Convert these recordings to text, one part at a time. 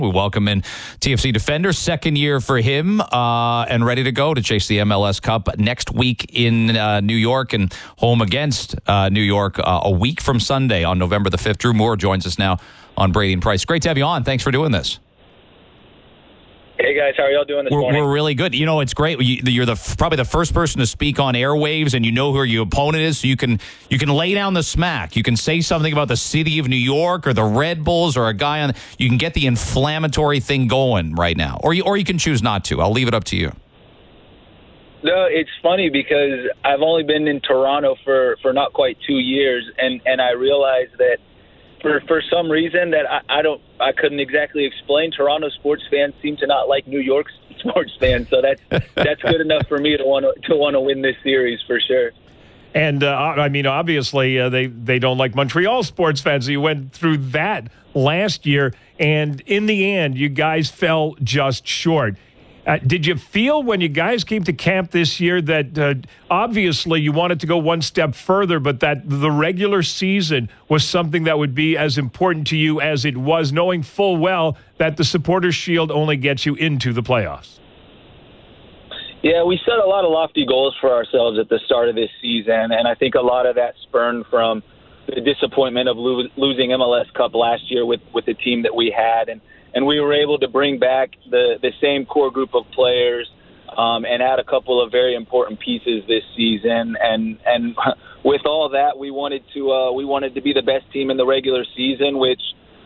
We welcome in TFC defender, second year for him, and ready to go to chase the MLS Cup next week in New York and home against New York a week from Sunday on November the 5th. Drew Moor joins us now on Brady and Price. Great to have you on. Thanks for doing this. Hey, guys. How are y'all doing this morning? We're really good. You know, it's great. You're probably the first person to speak on airwaves, and you know who your opponent is, so you can lay down the smack. You can say something about the city of New York or the Red Bulls or a guy on. You can get the inflammatory thing going right now, or you can choose not to. I'll leave it up to you. No, it's funny because I've only been in Toronto for not quite 2 years, and I realized that for some reason that I couldn't exactly explain, Toronto sports fans seem to not like New York sports fans. So that's good enough for me to want to win this series for sure. And I mean, obviously, they don't like Montreal sports fans. You went through that last year, and in the end, you guys fell just short. Did you feel when you guys came to camp this year that obviously you wanted to go one step further, but that the regular season was something that would be as important to you as it was, knowing full well that the Supporters' Shield only gets you into the playoffs? Yeah, we set a lot of lofty goals for ourselves at the start of this season, and I think a lot of that spurned from the disappointment of losing MLS Cup last year with the team that we had, and we were able to bring back the same core group of players and add a couple of very important pieces this season. And with all that, we wanted to be the best team in the regular season, which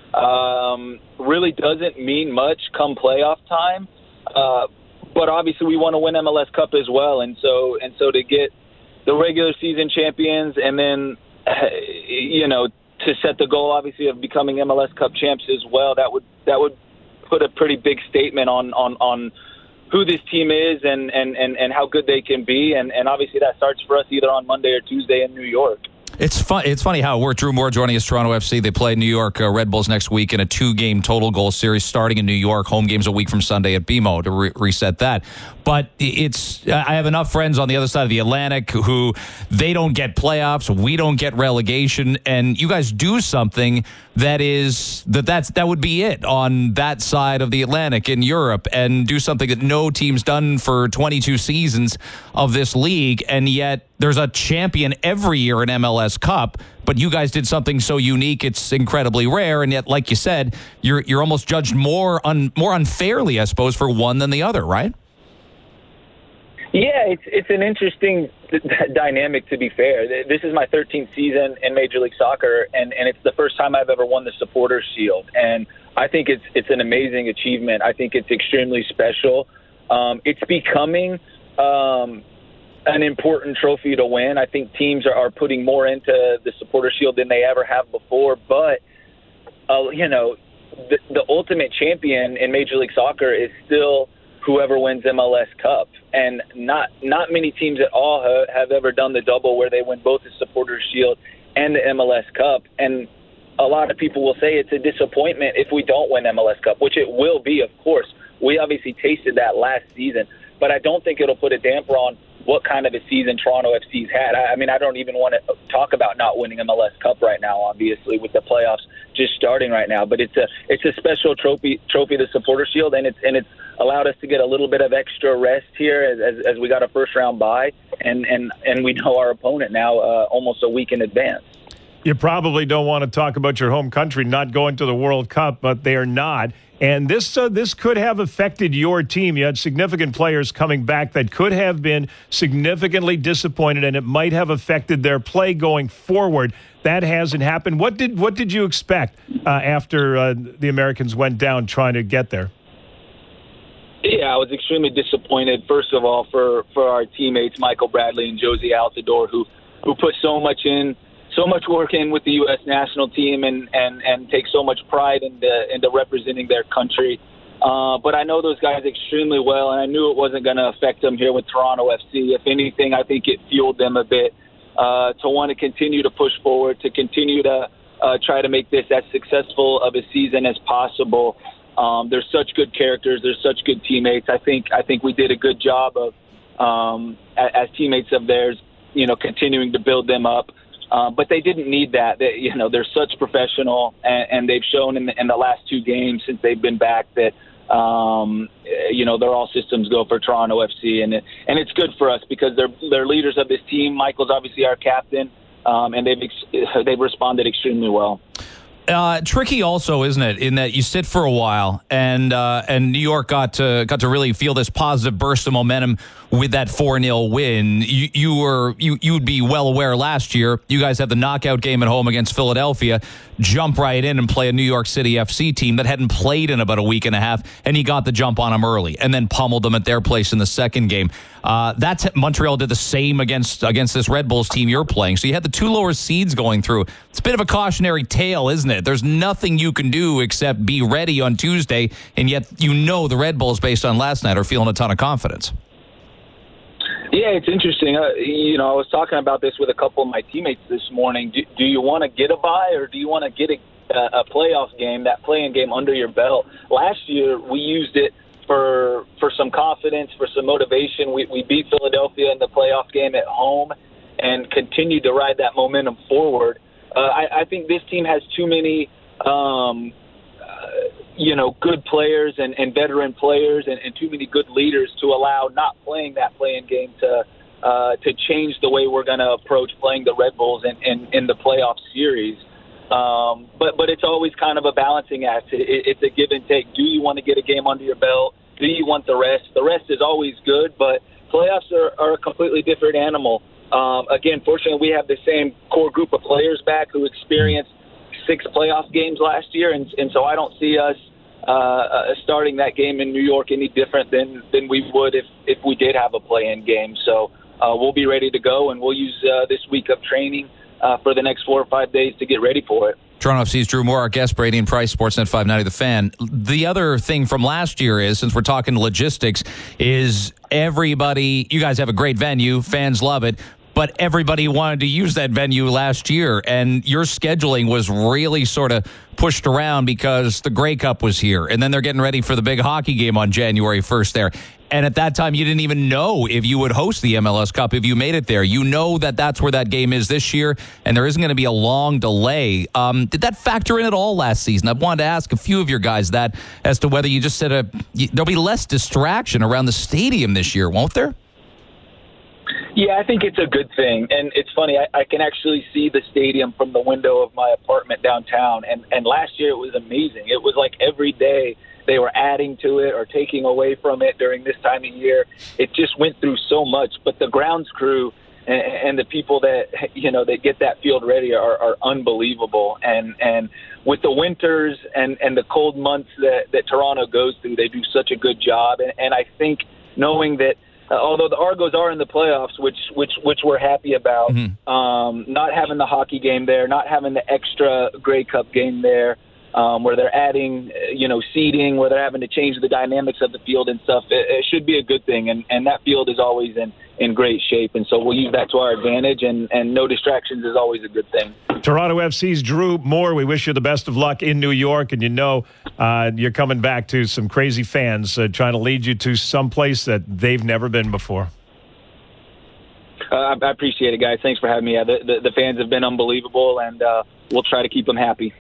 really doesn't mean much come playoff time. But obviously, we want to win MLS Cup as well. And so to get the regular season champions, and then to set the goal, obviously, of becoming MLS Cup champs as well, that would put a pretty big statement on who this team is and how good they can be. And obviously that starts for us either on Monday or Tuesday in New York. It's funny how we're Drew Moor joining us, Toronto FC. They play New York Red Bulls next week in a 2-game total goal series starting in New York. Home games a week from Sunday at BMO to reset that. But I have enough friends on the other side of the Atlantic who they don't get playoffs, we don't get relegation, and you guys do something that would be it on that side of the Atlantic in Europe, and do something that no team's done for 22 seasons of this league, and yet there's a champion every year in MLS Cup, but you guys did something so unique, it's incredibly rare, and yet, like you said, you're almost judged more unfairly, I suppose, for one than the other, right? Yeah, it's an interesting dynamic, to be fair. This is my 13th season in Major League Soccer, and it's the first time I've ever won the Supporters' Shield. And I think it's an amazing achievement. I think it's extremely special. It's becoming an important trophy to win. I think teams are putting more into the Supporters' Shield than they ever have before. But, the ultimate champion in Major League Soccer is still whoever wins MLS Cup. And not many teams at all have ever done the double where they win both the Supporters' Shield and the MLS Cup. And a lot of people will say it's a disappointment if we don't win MLS Cup, which it will be, of course. We obviously tasted that last season. But I don't think it'll put a damper on what kind of a season Toronto FC's had. I mean, I don't even want to talk about not winning MLS Cup right now, obviously, with the playoffs just starting right now. But it's a special trophy, the Supporters' Shield, and it's allowed us to get a little bit of extra rest here as we got a first-round bye, and we know our opponent now almost a week in advance. You probably don't want to talk about your home country not going to the World Cup, but they are not. And this could have affected your team. You had significant players coming back that could have been significantly disappointed, and it might have affected their play going forward. That hasn't happened. What did you expect after the Americans went down trying to get there? Yeah, I was extremely disappointed, first of all, for our teammates, Michael Bradley and Josie Altidore, who put so much work in with the U.S. national team and take so much pride into representing their country. But I know those guys extremely well, and I knew it wasn't going to affect them here with Toronto FC. If anything, I think it fueled them a bit to want to continue to push forward, to continue to try to make this as successful of a season as possible. There's such good characters. There's such good teammates. I think we did a good job of, as teammates of theirs, continuing to build them up. But they didn't need that. They're such professional, and they've shown in the last 2 games since they've been back that they're all systems go for Toronto FC, and it's good for us because they're leaders of this team. Michael's obviously our captain, and they've responded extremely well. Tricky also, isn't it, in that you sit for a while and New York got to really feel this positive burst of momentum with that 4-0 win. You'd be well aware last year you guys had the knockout game at home against Philadelphia, jump right in and play a New York City FC team that hadn't played in about a week and a half, and you got the jump on them early and then pummeled them at their place in the second game. Montreal did the same against this Red Bulls team you're playing. So you had the 2 lower seeds going through. It's a bit of a cautionary tale, isn't it? There's nothing you can do except be ready on Tuesday, and yet the Red Bulls, based on last night, are feeling a ton of confidence. Yeah, it's interesting. I was talking about this with a couple of my teammates this morning. Do you want to get a bye, or do you want to get a playoff game, that play-in game under your belt? Last year, we used it for some confidence, for some motivation. We beat Philadelphia in the playoff game at home and continued to ride that momentum forward. I think this team has too many good players and veteran players and too many good leaders to allow not playing that play-in game to change the way we're going to approach playing the Red Bulls in the playoff series. But it's always kind of a balancing act. It's a give and take. Do you want to get a game under your belt? Do you want the rest? The rest is always good, but playoffs are a completely different animal. Again, fortunately, we have the same core group of players back who experienced 6 playoff games last year, and so I don't see us starting that game in New York any different than we would if we did have a play-in game. So we'll be ready to go, and we'll use this week of training for the next 4 or 5 days to get ready for it. Toronto FC's Drew Moore, our guest, Brady and Price, Sportsnet 590 The Fan. The other thing from last year is, since we're talking logistics, is everybody, you guys have a great venue, fans love it, but everybody wanted to use that venue last year, and your scheduling was really sort of pushed around because the Grey Cup was here, and then they're getting ready for the big hockey game on January 1st there. And at that time, you didn't even know if you would host the MLS Cup if you made it there. You know that's where that game is this year, and there isn't going to be a long delay. Did that factor in at all last season? I wanted to ask a few of your guys that as to whether you just said there'll be less distraction around the stadium this year, won't there? Yeah, I think it's a good thing. And it's funny, I can actually see the stadium from the window of my apartment downtown. And last year it was amazing. It was like every day they were adding to it or taking away from it during this time of year. It just went through so much. But the grounds crew and the people that, that get that field ready are unbelievable. And with the winters and the cold months that Toronto goes through, they do such a good job. And I think knowing that, although the Argos are in the playoffs, which we're happy about, not having the hockey game there, not having the extra Grey Cup game there, where they're adding, seeding, where they're having to change the dynamics of the field and stuff, it should be a good thing. And that field is always in great shape. And so we'll use that to our advantage, and no distractions is always a good thing. Toronto FC's Drew Moore, we wish you the best of luck in New York. And you're coming back to some crazy fans trying to lead you to some place that they've never been before. I appreciate it, guys. Thanks for having me. The fans have been unbelievable, and we'll try to keep them happy.